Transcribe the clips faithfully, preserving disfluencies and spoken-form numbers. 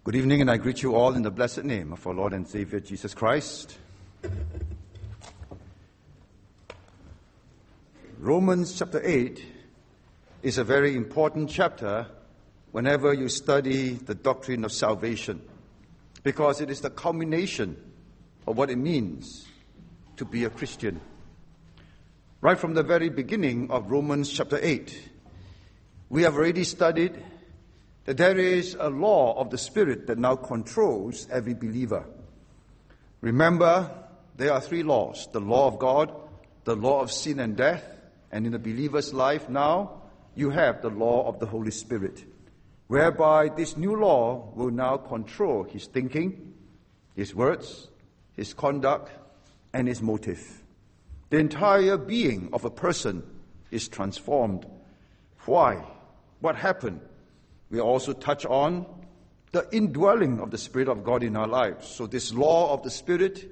Good evening, and I greet you all in the blessed name of our Lord and Savior Jesus Christ. Romans chapter eight is a very important chapter whenever you study the doctrine of salvation, because it is the culmination of what it means to be a Christian. Right from the very beginning of Romans chapter eight, we have already studied that there is a law of the Spirit that now controls every believer. Remember, there are three laws: the law of God, the law of sin and death, and in the believer's life now, you have the law of the Holy Spirit, whereby this new law will now control his thinking, his words, his conduct, and his motive. The entire being of a person is transformed. Why? What happened? We also touch on the indwelling of the Spirit of God in our lives. So this law of the Spirit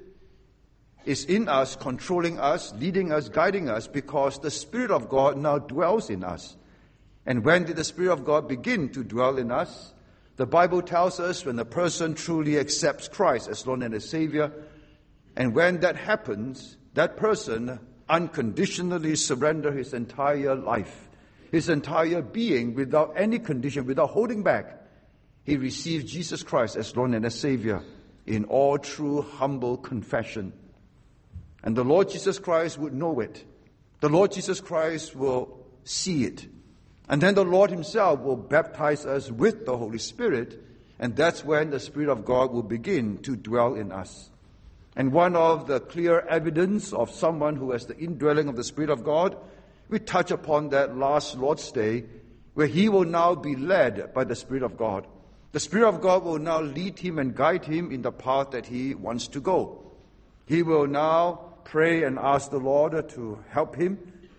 is in us, controlling us, leading us, guiding us, because the Spirit of God now dwells in us. And when did the Spirit of God begin to dwell in us? The Bible tells us when a person truly accepts Christ as Lord and as Savior, and when that happens, that person unconditionally surrenders his entire life, his entire being, without any condition, without holding back. He receives Jesus Christ as Lord and as Savior in all true, humble confession. And the Lord Jesus Christ would know it. The Lord Jesus Christ will see it. And then the Lord himself will baptize us with the Holy Spirit, and that's when the Spirit of God will begin to dwell in us. And one of the clear evidence of someone who has the indwelling of the Spirit of God, we touch upon that last Lord's Day, where he will now be led by the Spirit of God. The Spirit of God will now lead him and guide him in the path that he wants to go. He will now pray and ask the Lord to help him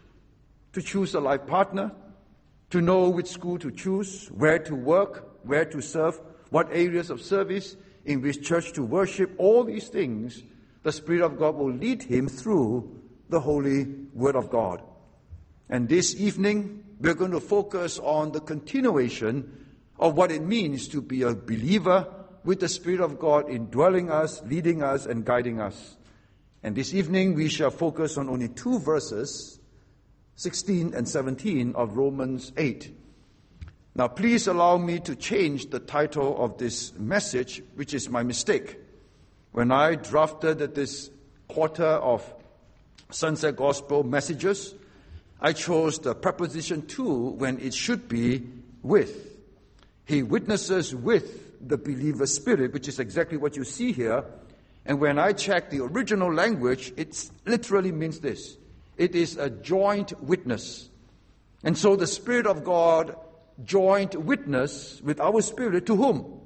to choose a life partner, to know which school to choose, where to work, where to serve, what areas of service, in which church to worship. All these things, the Spirit of God will lead him through the Holy Word of God. And this evening, we're going to focus on the continuation of what it means to be a believer with the Spirit of God indwelling us, leading us, and guiding us. And this evening, we shall focus on only two verses, sixteen and seventeen of Romans eight. Now, please allow me to change the title of this message, which is my mistake. When I drafted this quarter of Sunset Gospel messages, I chose the preposition to when it should be with. He witnesses with the believer's spirit, which is exactly what you see here. And when I check the original language, it literally means this. It is a joint witness. And so the Spirit of God joint witness with our spirit to whom?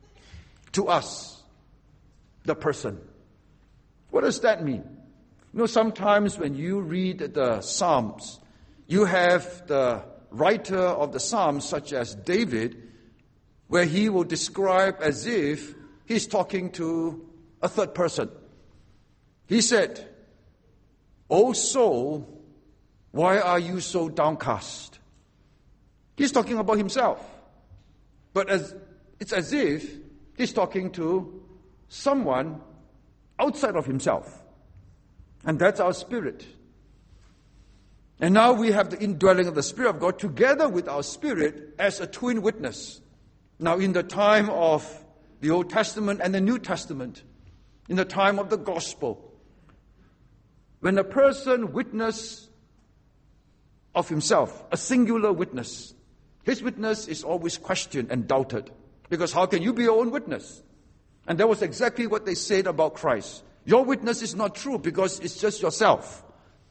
To us, the person. What does that mean? You know, sometimes when you read the Psalms, you have the writer of the Psalms, such as David, where he will describe as if he's talking to a third person. He said, "O soul, why are you so downcast?" He's talking about himself. But as it's as if he's talking to someone outside of himself. And that's our spirit. And now we have the indwelling of the Spirit of God together with our spirit as a twin witness. Now, in the time of the Old Testament and the New Testament, in the time of the gospel, when a person witnesses of himself, a singular witness, his witness is always questioned and doubted. Because how can you be your own witness? And that was exactly what they said about Christ. Your witness is not true because it's just yourself.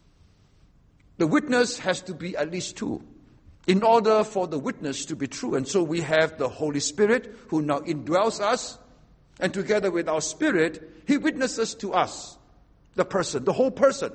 The witness has to be at least two in order for the witness to be true. And so we have the Holy Spirit who now indwells us, and together with our spirit, he witnesses to us, the person, the whole person.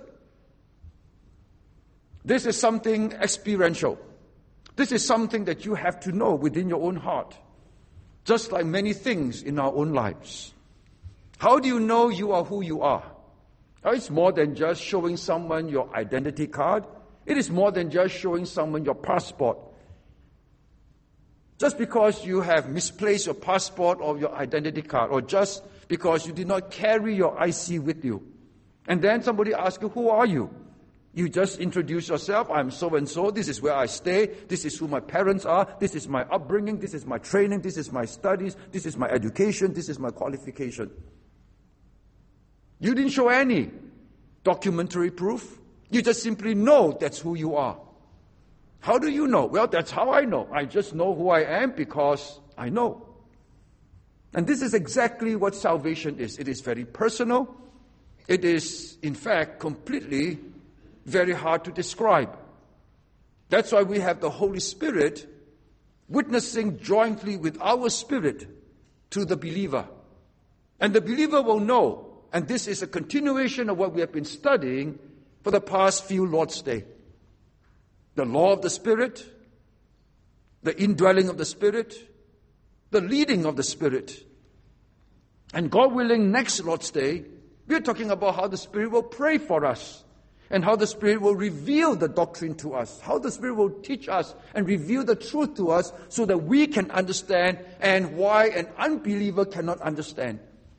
This is something experiential. This is something that you have to know within your own heart, just like many things in our own lives. How do you know you are who you are? It's more than just showing someone your identity card. It is more than just showing someone your passport. Just because you have misplaced your passport or your identity card, or just because you did not carry your I C with you. And then somebody asks you, who are you? You just introduce yourself. I'm so-and-so. This is where I stay. This is who my parents are. This is my upbringing. This is my training. This is my studies. This is my education. This is my qualification. You didn't show any documentary proof. You just simply know that's who you are. How do you know? Well, that's how I know. I just know who I am because I know. And this is exactly what salvation is. It is very personal. It is, in fact, completely very hard to describe. That's why we have the Holy Spirit witnessing jointly with our spirit to the believer. And the believer will know, and this is a continuation of what we have been studying for the past few Lord's Day. The law of the Spirit, the indwelling of the Spirit, the leading of the Spirit. And God willing, next Lord's Day, we're talking about how the Spirit will pray for us, and how the Spirit will reveal the doctrine to us, how the Spirit will teach us and reveal the truth to us so that we can understand, and why an unbeliever cannot understand.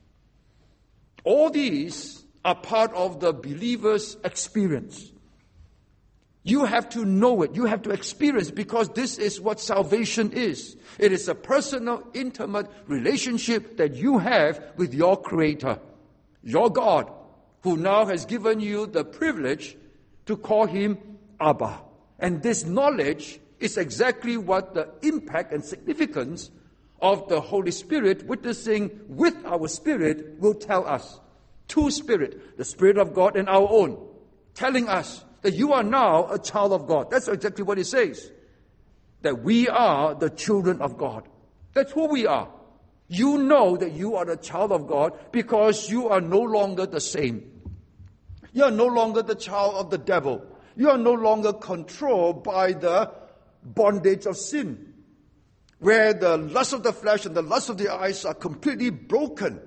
All these are part of the believer's experience. You have to know it. You have to experience it, because this is what salvation is. It is a personal, intimate relationship that you have with your Creator, your God, who now has given you the privilege to call Him Abba. And this knowledge is exactly what the impact and significance of the Holy Spirit witnessing with our spirit will tell us. Two Spirit, the Spirit of God and our own, telling us that you are now a child of God. That's exactly what it says. That we are the children of God. That's who we are. You know that you are the child of God because you are no longer the same. You are no longer the child of the devil. You are no longer controlled by the bondage of sin, where the lust of the flesh and the lust of the eyes are completely broken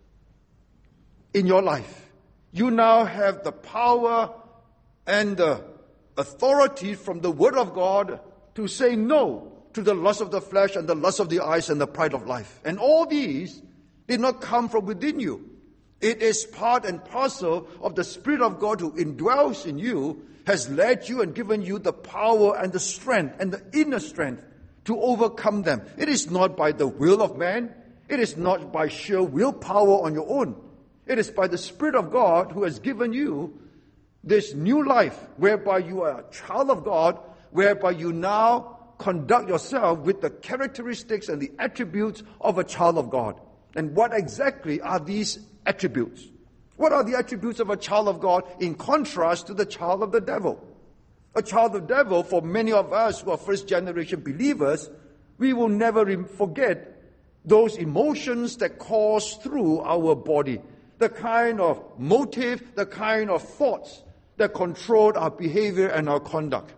in your life. You now have the power and the authority from the Word of God to say no to the lust of the flesh and the lust of the eyes and the pride of life. And all these did not come from within you. It is part and parcel of the Spirit of God who indwells in you, has led you and given you the power and the strength and the inner strength to overcome them. It is not by the will of man. It is not by sheer willpower on your own. It is by the Spirit of God who has given you this new life, whereby you are a child of God, whereby you now conduct yourself with the characteristics and the attributes of a child of God. And what exactly are these attributes? What are the attributes of a child of God in contrast to the child of the devil? A child of the devil, for many of us who are first generation believers, we will never forget those emotions that course through our body, the kind of motive, the kind of thoughts that control our behavior and our conduct.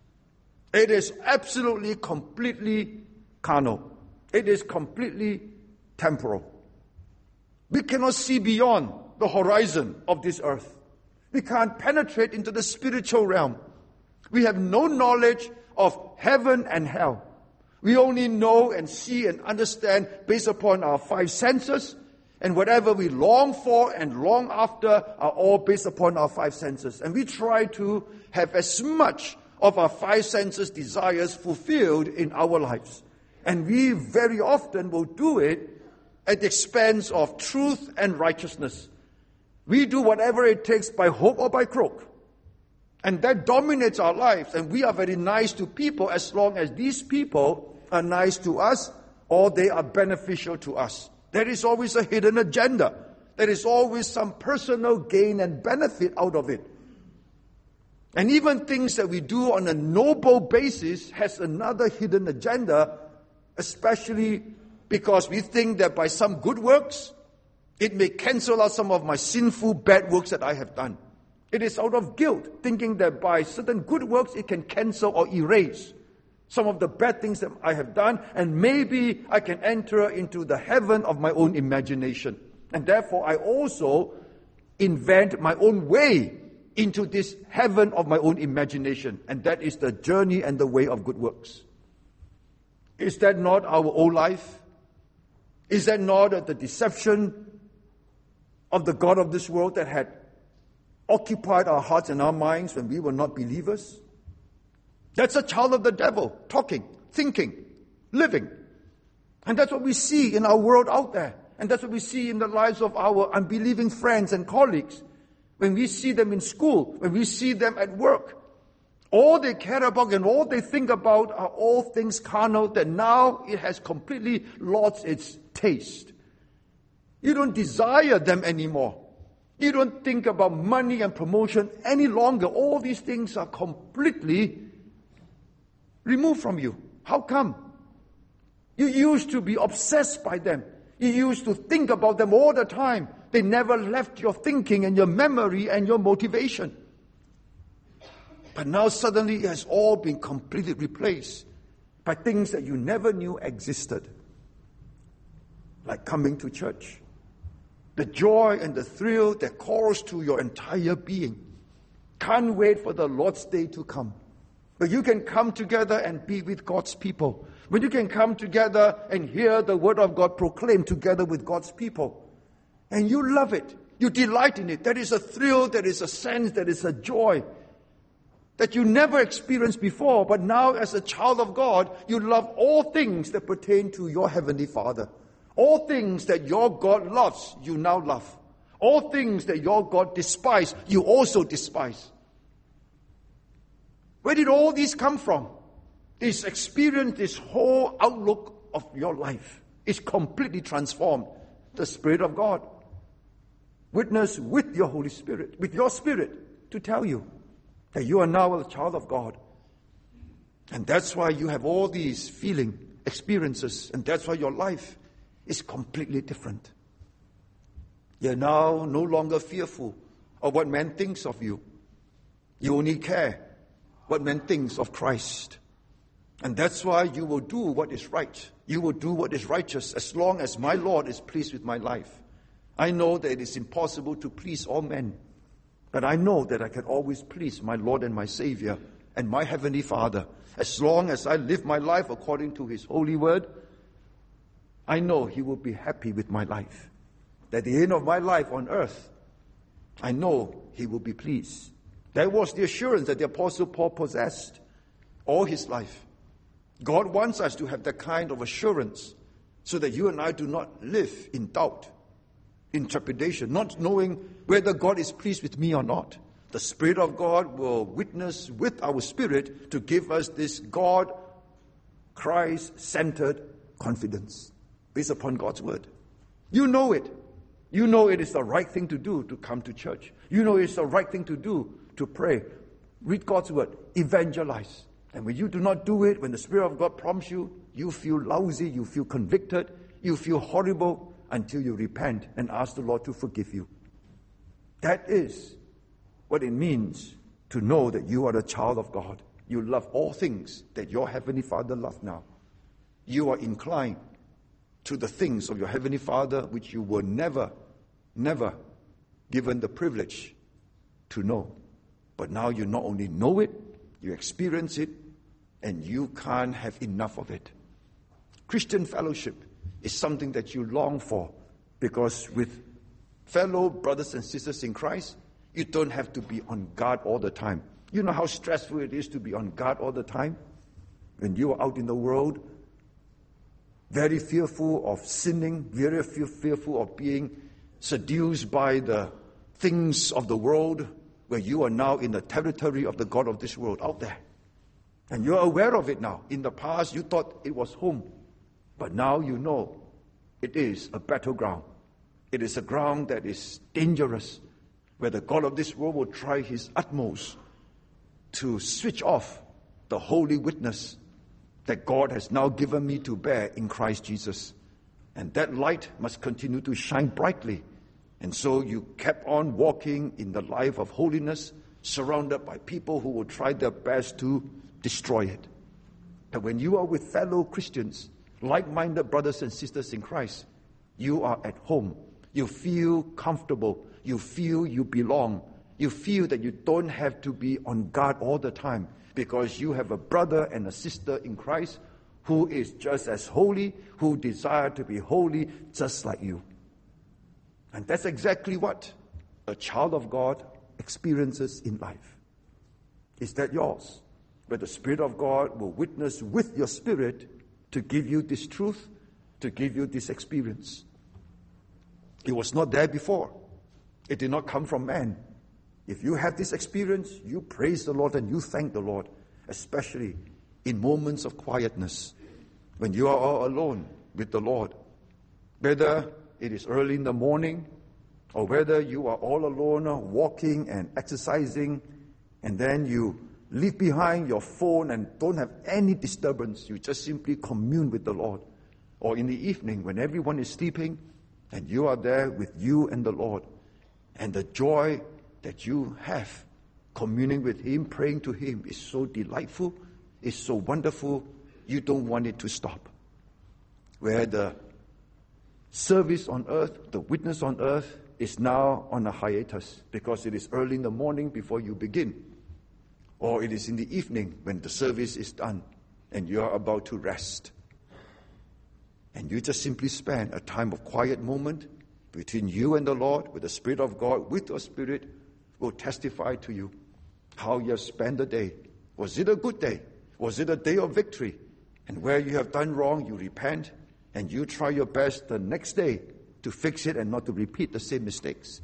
It is absolutely, completely carnal. It is completely temporal. We cannot see beyond the horizon of this earth. We can't penetrate into the spiritual realm. We have no knowledge of heaven and hell. We only know and see and understand based upon our five senses, and whatever we long for and long after are all based upon our five senses. And we try to have as much of our five senses desires fulfilled in our lives. And we very often will do it at the expense of truth and righteousness. We do whatever it takes by hook or by crook. And that dominates our lives. And we are very nice to people as long as these people are nice to us or they are beneficial to us. There is always a hidden agenda. There is always some personal gain and benefit out of it. And even things that we do on a noble basis has another hidden agenda, especially because we think that by some good works, it may cancel out some of my sinful bad works that I have done. It is out of guilt, thinking that by certain good works, it can cancel or erase some of the bad things that I have done, and maybe I can enter into the heaven of my own imagination. And therefore, I also invent my own way into this heaven of my own imagination. And that is the journey and the way of good works. Is that not our old life? Is that not the deception of the God of this world that had occupied our hearts and our minds when we were not believers? That's a child of the devil, talking, thinking, living. And that's what we see in our world out there. And that's what we see in the lives of our unbelieving friends and colleagues. When we see them in school, when we see them at work, all they care about and all they think about are all things carnal that now it has completely lost its taste. You don't desire them anymore. You don't think about money and promotion any longer. All these things are completely removed from you. How come? You used to be obsessed by them. You used to think about them all the time. They never left your thinking and your memory and your motivation. But now suddenly it has all been completely replaced by things that you never knew existed. Like coming to church. The joy and the thrill that calls to your entire being. Can't wait for the Lord's Day to come. But you can come together and be with God's people. When you can come together and hear the word of God proclaimed together with God's people. And you love it. You delight in it. There is a thrill, there is a sense, there is a joy that you never experienced before. But now as a child of God, you love all things that pertain to your Heavenly Father. All things that your God loves, you now love. All things that your God despises, you also despise. Where did all these come from? This experience, this whole outlook of your life is completely transformed. The Spirit of God. Witness with your Holy Spirit, with your Spirit, to tell you that you are now a child of God. And that's why you have all these feeling experiences, and that's why your life is completely different. You're now no longer fearful of what man thinks of you. You only care what man thinks of Christ. And that's why you will do what is right. You will do what is righteous as long as my Lord is pleased with my life. I know that it is impossible to please all men. But I know that I can always please my Lord and my Savior and my Heavenly Father. As long as I live my life according to His holy word, I know He will be happy with my life. At the end of my life on earth, I know He will be pleased. That was the assurance that the Apostle Paul possessed all his life. God wants us to have that kind of assurance so that you and I do not live in doubt, in trepidation, not knowing whether God is pleased with me or not. The Spirit of God will witness with our spirit to give us this God, Christ-centered confidence based upon God's word. You know it. You know it is the right thing to do to come to church. You know it's the right thing to do to pray. Read God's word. Evangelize. And when you do not do it, when the Spirit of God prompts you, you feel lousy, you feel convicted, you feel horrible until you repent and ask the Lord to forgive you. That is what it means to know that you are a child of God. You love all things that your Heavenly Father loves now. You are inclined to the things of your Heavenly Father which you were never, never given the privilege to know. But now you not only know it, you experience it, and you can't have enough of it. Christian fellowship is something that you long for, because with fellow brothers and sisters in Christ, you don't have to be on guard all the time. You know how stressful it is to be on guard all the time? When you are out in the world, very fearful of sinning, very fearful of being seduced by the things of the world, where you are now in the territory of the God of this world out there. And you're aware of it now. In the past, you thought it was home. But now you know it is a battleground. It is a ground that is dangerous, where the God of this world will try his utmost to switch off the holy witness that God has now given me to bear in Christ Jesus. And that light must continue to shine brightly. And so you kept on walking in the life of holiness, surrounded by people who will try their best to destroy it. But when you are with fellow Christians, like-minded brothers and sisters in Christ, you are at home. You feel comfortable. You feel you belong. You feel that you don't have to be on guard all the time, because you have a brother and a sister in Christ who is just as holy, who desire to be holy just like you. And that's exactly what a child of God experiences in life. Is that yours? Where the Spirit of God will witness with your spirit to give you this truth, to give you this experience. It was not there before. It did not come from man. If you have this experience, you praise the Lord and you thank the Lord, especially in moments of quietness, when you are all alone with the Lord. Whether it is early in the morning, or whether you are all alone walking and exercising, and then you leave behind your phone and don't have any disturbance, you just simply commune with the Lord. Or in the evening when everyone is sleeping, and you are there with you and the Lord, and the joy that you have communing with Him, praying to Him, is so delightful, is so wonderful, you don't want it to stop. Where the service on earth, the witness on earth, is now on a hiatus because it is early in the morning before you begin. Or it is in the evening when the service is done and you are about to rest. And you just simply spend a time of quiet moment between you and the Lord, with the Spirit of God, with your spirit, will testify to you how you have spent the day. Was it a good day? Was it a day of victory? And where you have done wrong, you repent, and you try your best the next day to fix it and not to repeat the same mistakes.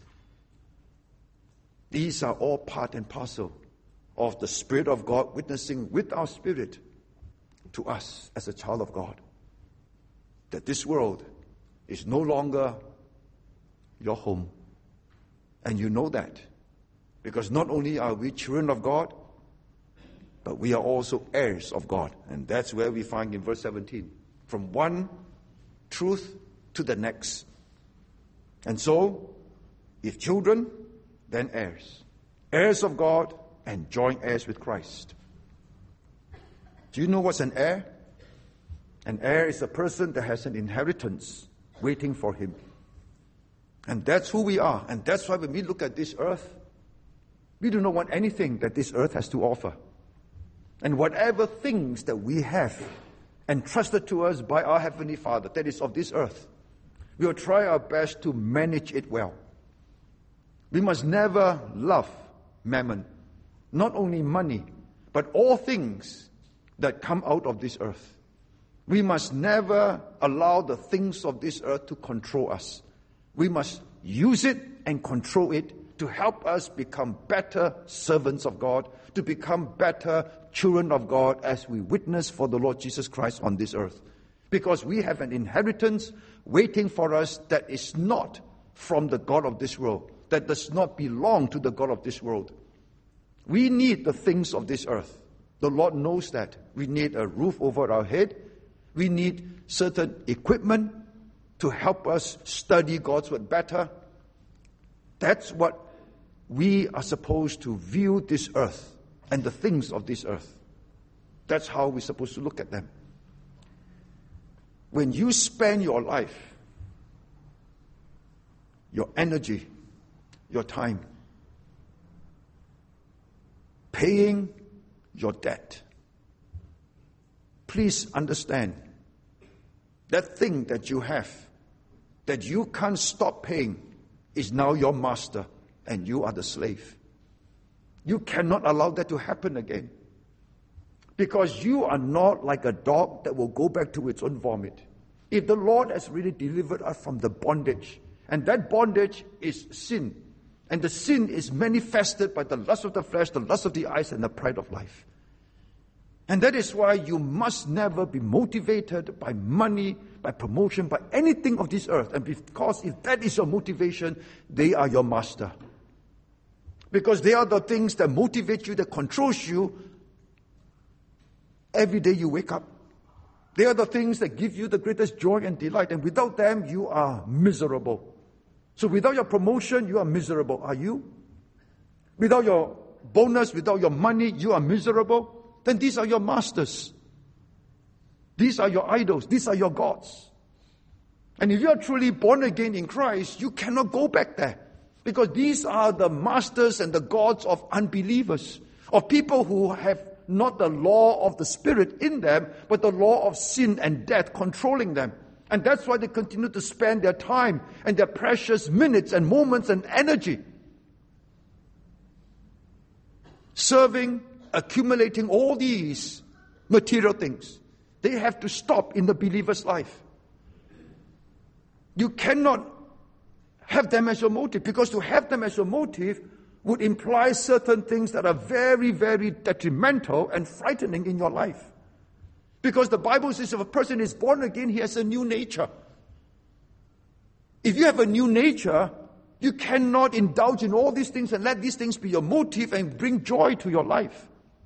These are all part and parcel of the Spirit of God witnessing with our spirit to us as a child of God, that this world is no longer your home. And you know that, because not only are we children of God, but we are also heirs of God. And that's where we find in verse seventeen, from one truth to the next. And so, if children, then heirs. Heirs of God and joint heirs with Christ. Do you know what's an heir? An heir is a person that has an inheritance waiting for him. And that's who we are. And that's why when we look at this earth, we do not want anything that this earth has to offer. And whatever things that we have entrusted to us by our Heavenly Father, that is of this earth, we will try our best to manage it well. We must never love mammon, not only money, but all things that come out of this earth. We must never allow the things of this earth to control us. We must use it and control it to help us become better servants of God, to become better children of God as we witness for the Lord Jesus Christ on this earth. Because we have an inheritance waiting for us that is not from the God of this world, that does not belong to the God of this world. We need the things of this earth. The Lord knows that. We need a roof over our head. We need certain equipment to help us study God's word better. That's what we are supposed to view this earth and the things of this earth. That's how we're supposed to look at them. When you spend your life, your energy, your time, paying your debt, please understand that thing that you have, that you can't stop paying, is now your master and you are the slave. You cannot allow that to happen again. Because you are not like a dog that will go back to its own vomit. If the Lord has really delivered us from the bondage, and that bondage is sin, and the sin is manifested by the lust of the flesh, the lust of the eyes, and the pride of life. And that is why you must never be motivated by money, by promotion, by anything of this earth. And because if that is your motivation, they are your master. Because they are the things that motivate you, that controls you every day you wake up. They are the things that give you the greatest joy and delight. And without them, you are miserable. So without your promotion, you are miserable. Are you? Without your bonus, without your money, you are miserable. Then these are your masters. These are your idols. These are your gods. And if you are truly born again in Christ, you cannot go back there. Because these are the masters and the gods of unbelievers, of people who have not the law of the Spirit in them, but the law of sin and death controlling them. And that's why they continue to spend their time and their precious minutes and moments and energy serving, accumulating all these material things. They have to stop in the believer's life. You cannot have them as your motive, because to have them as your motive would imply certain things that are very, very detrimental and frightening in your life. Because the Bible says if a person is born again, he has a new nature. If you have a new nature, you cannot indulge in all these things and let these things be your motive and bring joy to your life.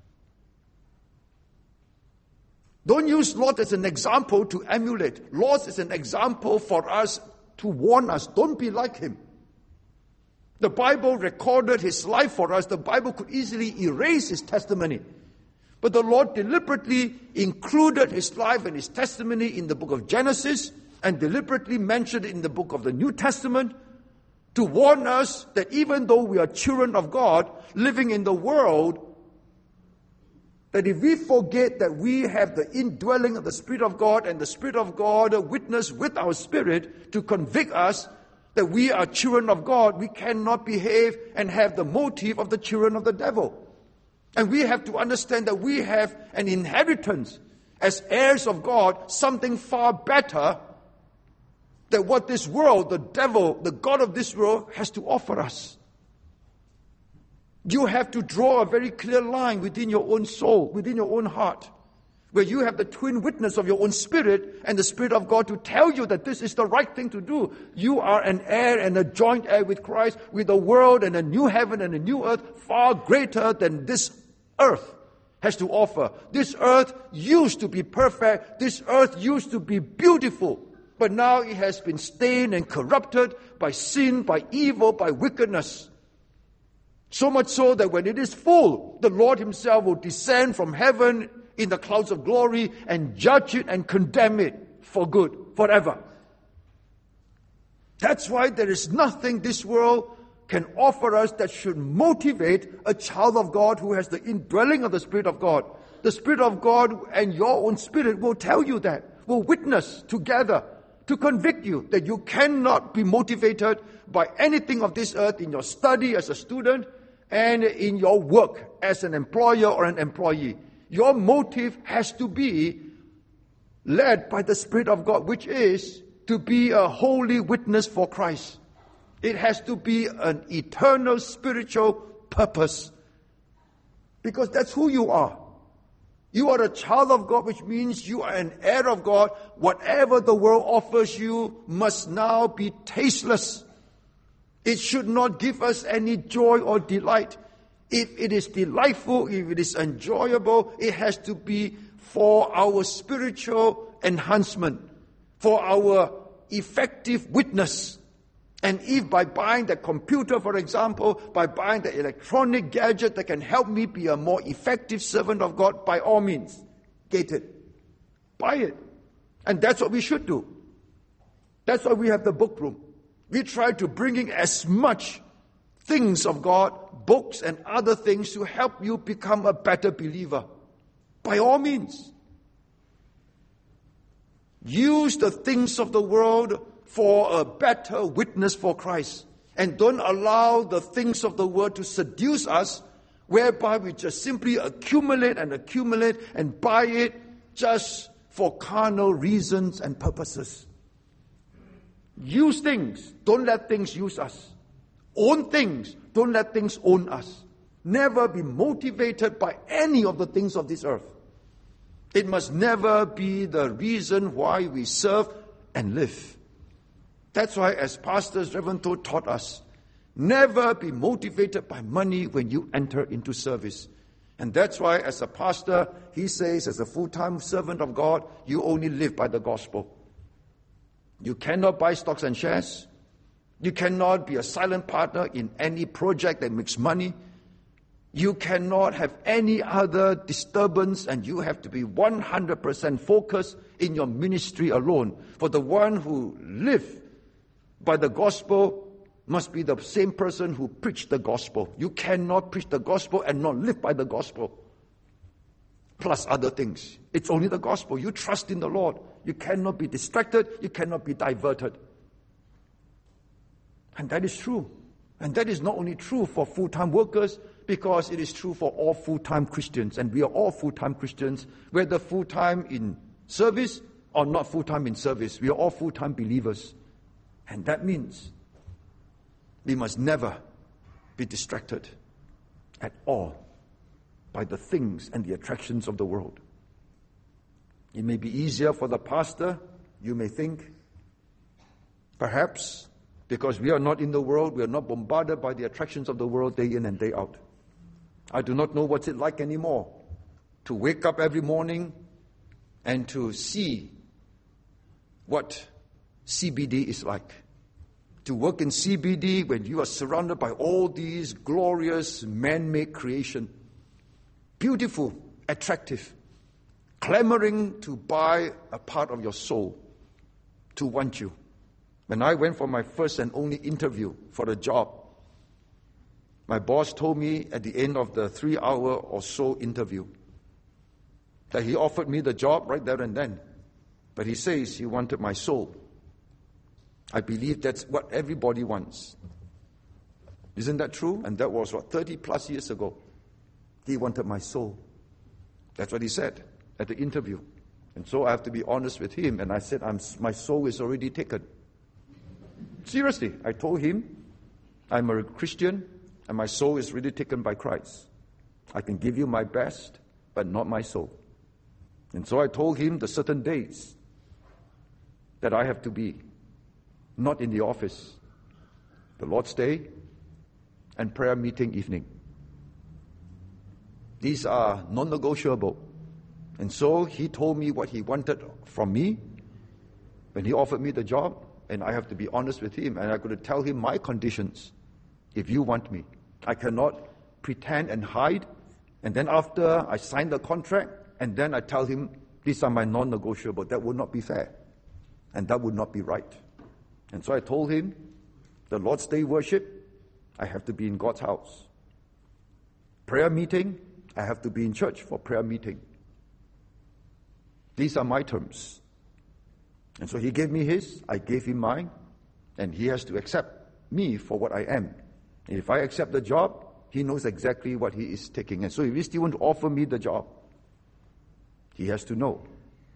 Don't use Lot as an example to emulate. Lot is an example for us to warn us. Don't be like him. The Bible recorded his life for us. The Bible could easily erase his testimony. But the Lord deliberately included his life and his testimony in the book of Genesis and deliberately mentioned it in the book of the New Testament to warn us that even though we are children of God living in the world, that if we forget that we have the indwelling of the Spirit of God and the Spirit of God witness with our spirit to convict us that we are children of God, we cannot behave and have the motive of the children of the devil. And we have to understand that we have an inheritance as heirs of God, something far better than what this world, the devil, the God of this world has to offer us. You have to draw a very clear line within your own soul, within your own heart, where you have the twin witness of your own spirit and the Spirit of God to tell you that this is the right thing to do. You are an heir and a joint heir with Christ, with a world and a new heaven and a new earth far greater than this earth has to offer. This earth used to be perfect. This earth used to be beautiful. But now it has been stained and corrupted by sin, by evil, by wickedness. So much so that when it is full, the Lord himself will descend from heaven in the clouds of glory and judge it and condemn it for good, forever. That's why there is nothing this world can offer us that should motivate a child of God who has the indwelling of the Spirit of God. The Spirit of God and your own spirit will tell you that, will witness together to convict you that you cannot be motivated by anything of this earth in your study as a student and in your work as an employer or an employee. Your motive has to be led by the Spirit of God, which is to be a holy witness for Christ. It has to be an eternal spiritual purpose, because that's who you are. You are a child of God, which means you are an heir of God. Whatever the world offers you must now be tasteless. It should not give us any joy or delight. If it is delightful, if it is enjoyable, it has to be for our spiritual enhancement, for our effective witness. And if by buying the computer, for example, by buying the electronic gadget that can help me be a more effective servant of God, by all means, get it. Buy it. And that's what we should do. That's why we have the book room. We try to bring in as much things of God, books and other things to help you become a better believer. By all means. Use the things of the world for a better witness for Christ. And don't allow the things of the world to seduce us, whereby we just simply accumulate and accumulate and buy it just for carnal reasons and purposes. Use things. Don't let things use us. Own things. Don't let things own us. Never be motivated by any of the things of this earth. It must never be the reason why we serve and live. That's why, as pastors, Reverend Toh taught us, never be motivated by money when you enter into service. And that's why, as a pastor, he says, as a full-time servant of God, you only live by the gospel. You cannot buy stocks and shares. You cannot be a silent partner in any project that makes money. You cannot have any other disturbance, and you have to be one hundred percent focused in your ministry alone. For the one who lives by the gospel must be the same person who preached the gospel. You cannot preach the gospel and not live by the gospel. plus other things. It's only the gospel. You trust in the Lord. You cannot be distracted. You cannot be diverted. And that is true. And that is not only true for full-time workers, because it is true for all full-time Christians. And we are all full-time Christians, whether full-time in service or not full-time in service. We are all full-time believers. And that means we must never be distracted at all by the things and the attractions of the world. It may be easier for the pastor, you may think, perhaps, because we are not in the world, we are not bombarded by the attractions of the world day in and day out. I do not know what's it like anymore to wake up every morning and to see what C B D is like. To work in C B D when you are surrounded by all these glorious man-made creation, beautiful, attractive, clamoring to buy a part of your soul, to want you. When I went for my first and only interview for a job, my boss told me at the end of the three-hour or so interview that he offered me the job right there and then. But he says he wanted my soul. I believe that's what everybody wants. Isn't that true? And that was, what, thirty plus years ago. He wanted my soul. That's what he said at the interview. And so I have to be honest with him. And I said, I'm, my soul is already taken. Seriously, I told him, I'm a Christian and my soul is really taken by Christ. I can give you my best, but not my soul. And so I told him the certain days that I have to be not in the office, the Lord's Day, and prayer meeting evening. These are non-negotiable. And so he told me what he wanted from me when he offered me the job, and I have to be honest with him, and I'm going to tell him my conditions if you want me. I cannot pretend and hide, and then after I sign the contract, and then I tell him, these are my non-negotiable. That would not be fair, and that would not be right. And so I told him, the Lord's Day worship, I have to be in God's house. Prayer meeting, I have to be in church for prayer meeting. These are my terms. And so he gave me his, I gave him mine, and he has to accept me for what I am. And if I accept the job, he knows exactly what he is taking. And so if he still wants to offer me the job, he has to know.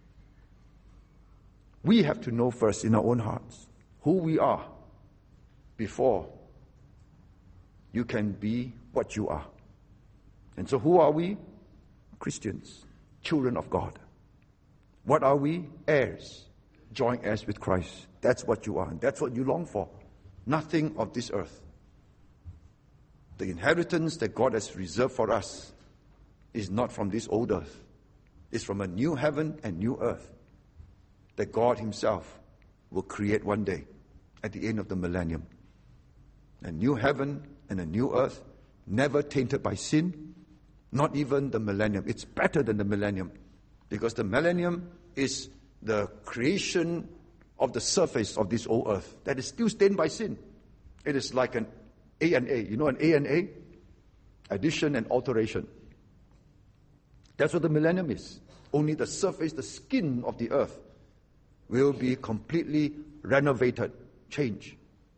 We have to know first in our own hearts who we are before you can be what you are. And so who are we? Christians, children of God. What are we? Heirs, joint heirs with Christ. That's what you are, and that's what you long for. Nothing of this earth. The inheritance that God has reserved for us is not from this old earth. It's from a new heaven and new earth that God himself will create one day at the end of the millennium. A new heaven and a new earth, never tainted by sin, not even the millennium. It's better than the millennium, because the millennium is the creation of the surface of this old earth that is still stained by sin. It is like an A and A. You know an A and A? Addition and alteration. That's what the millennium is. Only the surface, the skin of the earth will be completely renovated, changed.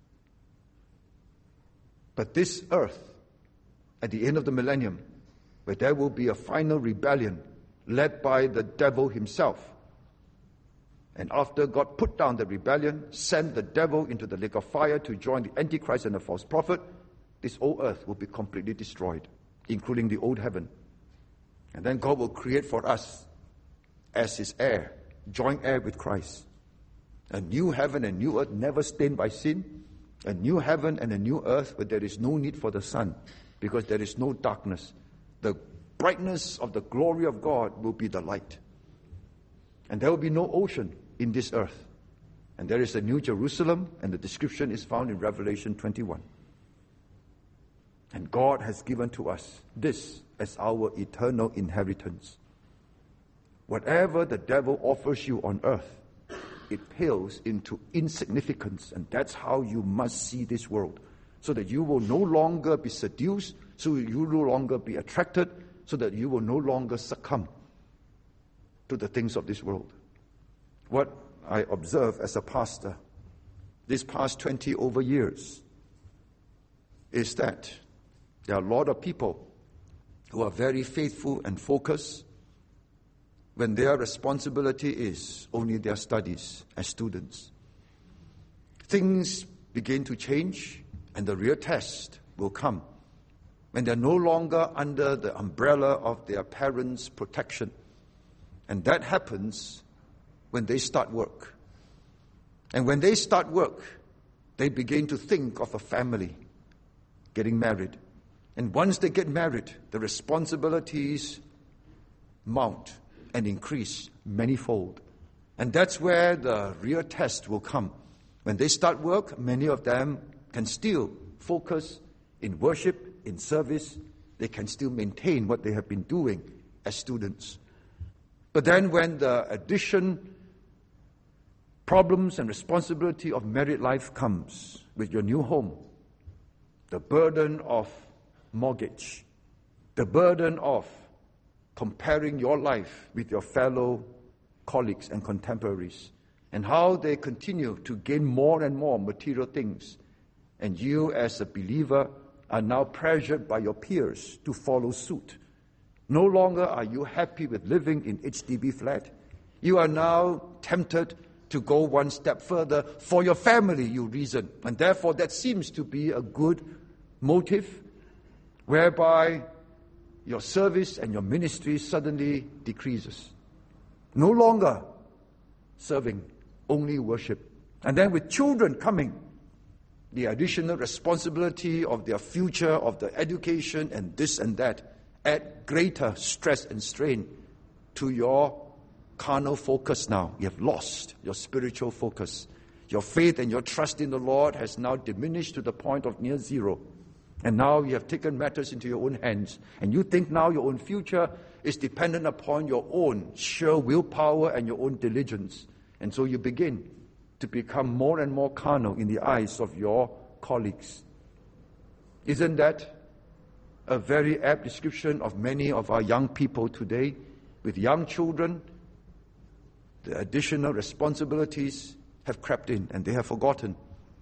But this earth, at the end of the millennium, where there will be a final rebellion led by the devil himself, and after God put down the rebellion, sent the devil into the lake of fire to join the Antichrist and the false prophet, this old earth will be completely destroyed, including the old heaven. And then God will create for us, as his heir, joint heir with Christ, a new heaven and new earth never stained by sin, a new heaven and a new earth where there is no need for the sun, because there is no darkness. The brightness of the glory of God will be the light. And there will be no ocean in this earth. And there is a new Jerusalem, and the description is found in Revelation twenty-one. And God has given to us this as our eternal inheritance. Whatever the devil offers you on earth, it pales into insignificance, and that's how you must see this world, so that you will no longer be seduced, so you will no longer be attracted, so that you will no longer succumb to the things of this world. What I observe as a pastor these past twenty over years is that there are a lot of people who are very faithful and focused when their responsibility is only their studies as students. Things begin to change, and the real test will come when they're no longer under the umbrella of their parents' protection. And that happens when they start work. And when they start work, they begin to think of a family, getting married. And once they get married, the responsibilities mount and increase manifold. And that's where the real test will come. When they start work, many of them can still focus in worship, in service. They can still maintain what they have been doing as students. But then when the addition, problems and responsibility of married life comes with your new home, the burden of mortgage, the burden of comparing your life with your fellow colleagues and contemporaries, and how they continue to gain more and more material things, and you as a believer are now pressured by your peers to follow suit. No longer are you happy with living in H D B flat. You are now tempted to go one step further. For your family, you reason. And therefore, that seems to be a good motive, whereby your service and your ministry suddenly decreases. No longer serving, only worship. And then with children coming, the additional responsibility of their future, of their education, and this and that, add greater stress and strain to your carnal focus now. You have lost your spiritual focus. Your faith and your trust in the Lord has now diminished to the point of near zero. And now you have taken matters into your own hands. And you think now your own future is dependent upon your own sheer willpower and your own diligence. And so you begin to become more and more carnal in the eyes of your colleagues. Isn't that a very apt description of many of our young people today? With young children, the additional responsibilities have crept in, and they have forgotten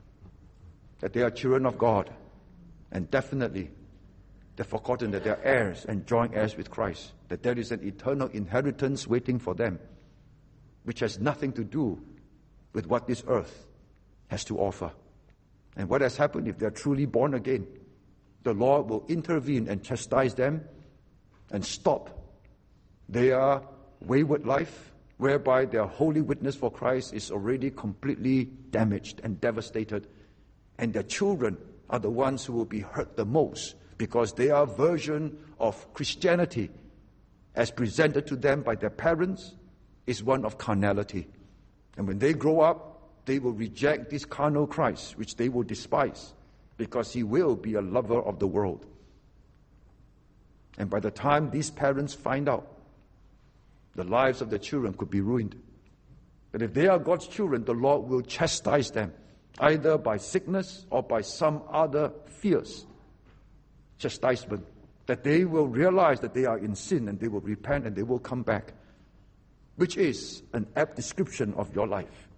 that they are children of God. And definitely, they've forgotten that they are heirs and joint heirs with Christ, that there is an eternal inheritance waiting for them, which has nothing to do with what this earth has to offer. And what has happened if they are truly born again? The Lord will intervene and chastise them and stop their wayward life, whereby their holy witness for Christ is already completely damaged and devastated. And their children are the ones who will be hurt the most, because their version of Christianity, as presented to them by their parents, is one of carnality. And when they grow up, they will reject this carnal Christ, which they will despise, because he will be a lover of the world. And by the time these parents find out, the lives of their children could be ruined. But if they are God's children, the Lord will chastise them, either by sickness or by some other fierce chastisement, that they will realize that they are in sin and they will repent and they will come back, which is an apt description of your life.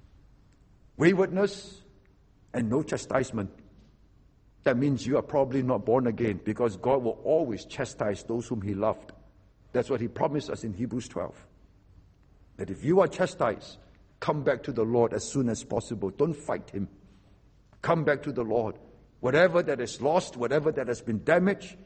Waywardness and no chastisement. That means you are probably not born again, because God will always chastise those whom he loved. That's what he promised us in Hebrews twelve. That if you are chastised, come back to the Lord as soon as possible. Don't fight him. Come back to the Lord. Whatever that is lost, whatever that has been damaged,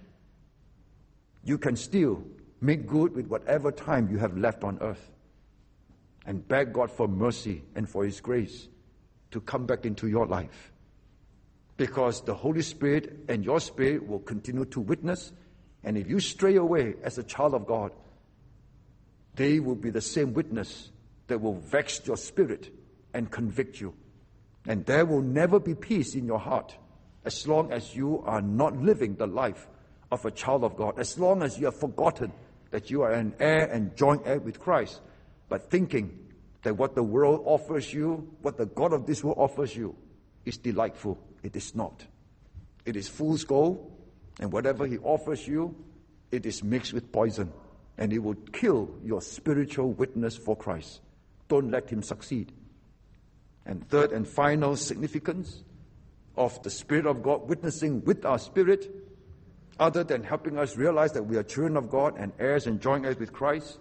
you can still make good with whatever time you have left on earth. And beg God for mercy and for his grace to come back into your life. Because the Holy Spirit and your spirit will continue to witness. And if you stray away as a child of God, they will be the same witness that will vex your spirit and convict you. And there will never be peace in your heart as long as you are not living the life of a child of God, as long as you have forgotten that you are an heir and joint heir with Christ, but thinking that what the world offers you, what the God of this world offers you, is delightful. It is not. It is fool's gold, and whatever he offers you, it is mixed with poison. and it will kill your spiritual witness for Christ. Don't let him succeed. And third and final significance of the Spirit of God witnessing with our spirit, other than helping us realize that we are children of God and heirs and joint heirs with Christ,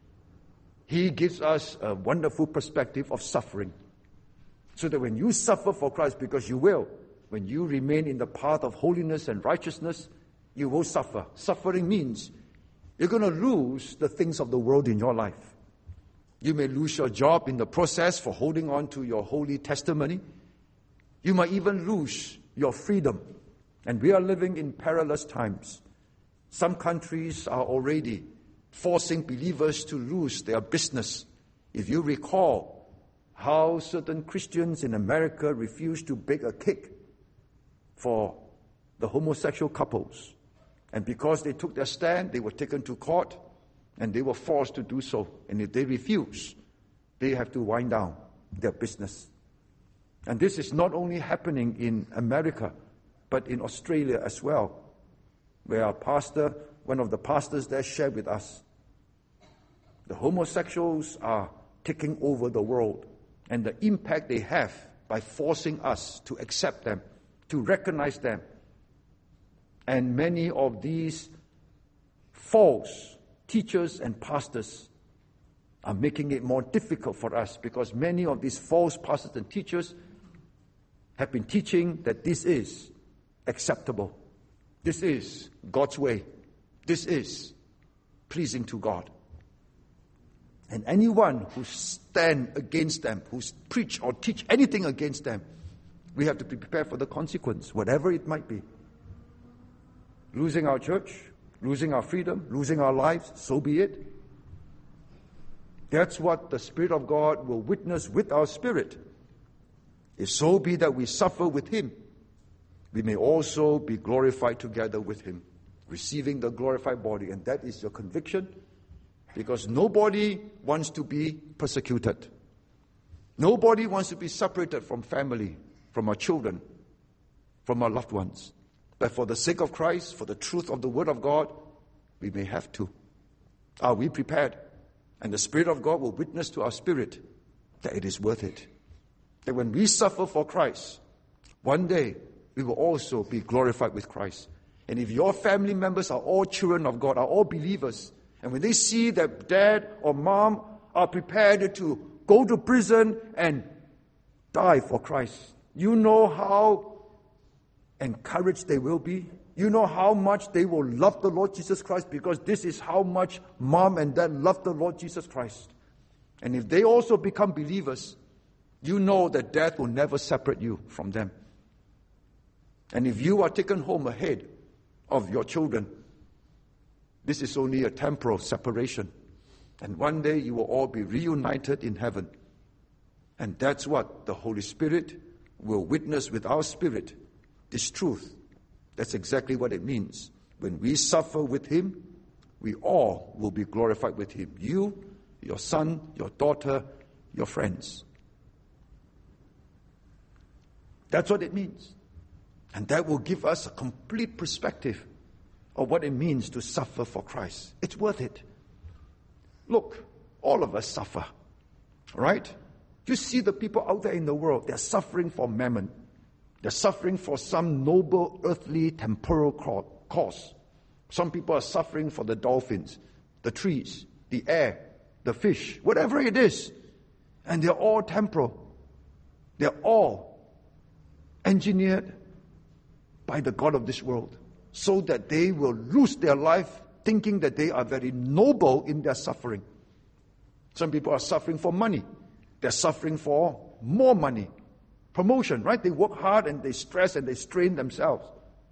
he gives us a wonderful perspective of suffering. So that when you suffer for Christ, because you will, when you remain in the path of holiness and righteousness, you will suffer. Suffering means you're going to lose the things of the world in your life. You may lose your job in the process for holding on to your holy testimony. You might even lose your freedom. And we are living in perilous times. Some countries are already forcing believers to lose their business. If you recall how certain Christians in America refused to bake a cake for the homosexual couples. And because they took their stand, they were taken to court and they were forced to do so. And if they refuse, they have to wind down their business. And this is not only happening in America, but in Australia as well, where our pastor, one of the pastors there, shared with us. The homosexuals are taking over the world, and the impact they have by forcing us to accept them, to recognize them. And many of these false teachers and pastors are making it more difficult for us, because many of these false pastors and teachers have been teaching that this is acceptable. This is God's way. This is pleasing to God. And anyone who stands against them, who preach or teach anything against them, we have to be prepared for the consequence, whatever it might be. Losing our church, losing our freedom, losing our lives, so be it. That's what the Spirit of God will witness with our spirit. If so be that we suffer with him, we may also be glorified together with him, receiving the glorified body. And that is your conviction, because nobody wants to be persecuted. Nobody wants to be separated from family, from our children, from our loved ones. But for the sake of Christ, for the truth of the Word of God, we may have to. Are we prepared? And the Spirit of God will witness to our spirit that it is worth it. That when we suffer for Christ, one day we will also be glorified with Christ. And if your family members are all children of God, are all believers, and when they see that dad or mom are prepared to go to prison and die for Christ, you know how encouraged they will be. You know how much they will love the Lord Jesus Christ, because this is how much mom and dad love the Lord Jesus Christ. And if they also become believers, you know that death will never separate you from them. And if you are taken home ahead of your children, this is only a temporal separation. And one day you will all be reunited in heaven. And that's what the Holy Spirit will witness with our spirit, this truth. That's exactly what it means. When we suffer with him, we all will be glorified with him. You, your son, your daughter, your friends. That's what it means. And that will give us a complete perspective of what it means to suffer for Christ. It's worth it. Look, all of us suffer, right? You see the people out there in the world, they're suffering for mammon. They're suffering for some noble, earthly, temporal cause. Some people are suffering for the dolphins, the trees, the air, the fish, whatever it is. And they're all temporal. They're all engineered by the God of this world, so that they will lose their life thinking that they are very noble in their suffering. Some people are suffering for money. They're suffering for more money. Promotion, right? They work hard and they stress and they strain themselves.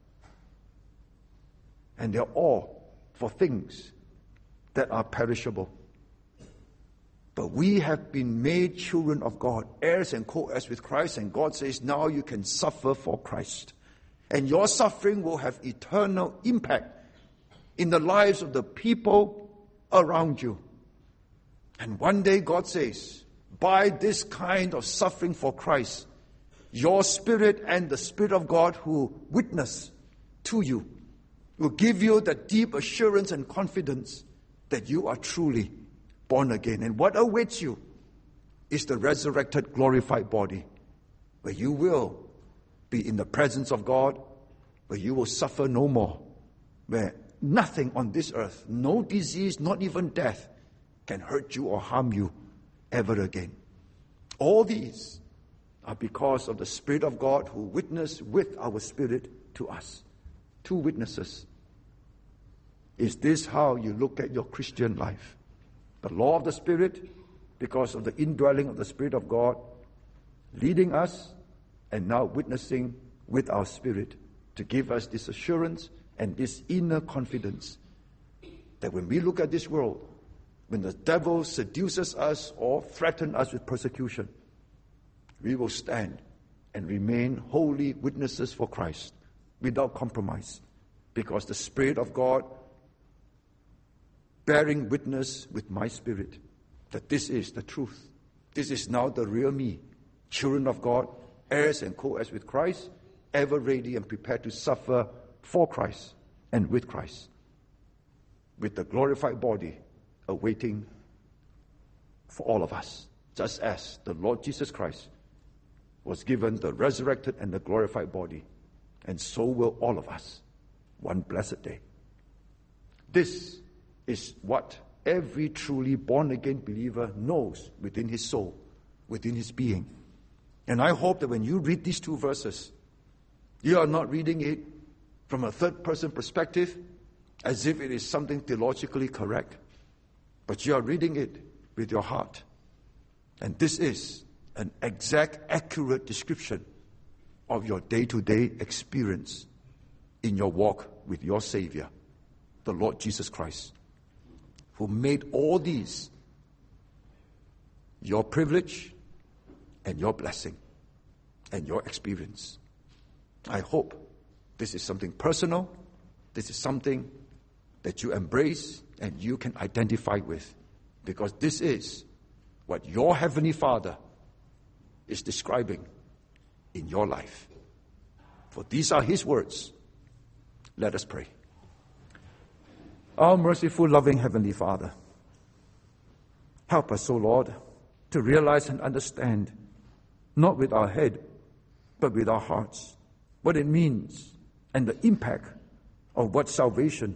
And they're all for things that are perishable. But we have been made children of God, heirs and co-heirs with Christ, and God says, now you can suffer for Christ. And your suffering will have eternal impact in the lives of the people around you. And one day God says, by this kind of suffering for Christ, your spirit and the Spirit of God who witness to you will give you the deep assurance and confidence that you are truly born again. And what awaits you is the resurrected, glorified body, where you will be in the presence of God, where you will suffer no more, where nothing on this earth, no disease, not even death, can hurt you or harm you ever again. All these are because of the Spirit of God who witnessed with our spirit to us. Two witnesses. Is this how you look at your Christian life? The law of the Spirit, because of the indwelling of the Spirit of God, leading us and now witnessing with our spirit to give us this assurance and this inner confidence that when we look at this world, when the devil seduces us or threatens us with persecution, we will stand and remain holy witnesses for Christ without compromise, because the Spirit of God bearing witness with my spirit that this is the truth. This is now the real me, children of God, heirs and co-heirs with Christ, ever ready and prepared to suffer for Christ and with Christ, with the glorified body awaiting for all of us, just as the Lord Jesus Christ was given the resurrected and the glorified body, and so will all of us one blessed day. This is what every truly born-again believer knows within his soul, within his being. And I hope that when you read these two verses, you are not reading it from a third-person perspective as if it is something theologically correct, but you are reading it with your heart. And this is an exact, accurate description of your day-to-day experience in your walk with your Savior, the Lord Jesus Christ, who made all these your privilege and your blessing and your experience. I hope this is something personal. This is something that you embrace and you can identify with, because this is what your Heavenly Father is describing in your life. For these are His words. Let us pray. Our merciful, loving Heavenly Father, help us, O Lord, to realize and understand, not with our head, but with our hearts, what it means and the impact of what salvation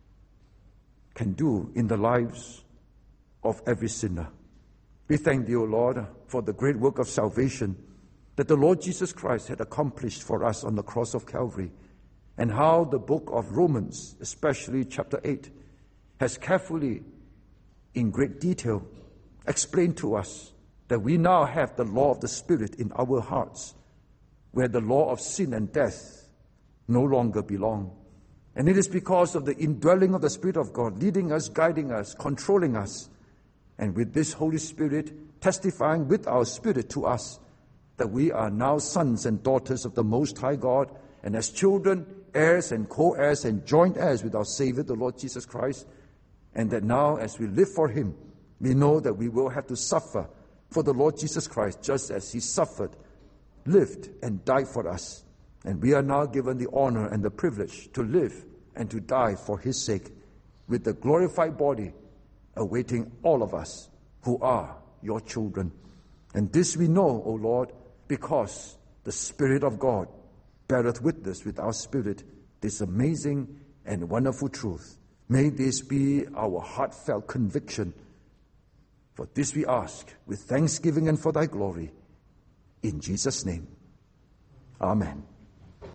can do in the lives of every sinner. We thank Thee, O Lord, for the great work of salvation that the Lord Jesus Christ had accomplished for us on the cross of Calvary, and how the book of Romans, especially chapter eight, has carefully, in great detail, explained to us that we now have the law of the Spirit in our hearts, where the law of sin and death no longer belong. And it is because of the indwelling of the Spirit of God, leading us, guiding us, controlling us, and with this Holy Spirit testifying with our spirit to us, that we are now sons and daughters of the Most High God, and as children, heirs and co-heirs and joint heirs with our Savior, the Lord Jesus Christ, and that now as we live for Him, we know that we will have to suffer for the Lord Jesus Christ, just as He suffered, lived, and died for us. And we are now given the honor and the privilege to live and to die for His sake, with the glorified body awaiting all of us who are Your children. And this we know, O Lord, because the Spirit of God beareth witness with our spirit this amazing and wonderful truth. May this be our heartfelt conviction. For this we ask with thanksgiving and for Thy glory. In Jesus' name, amen.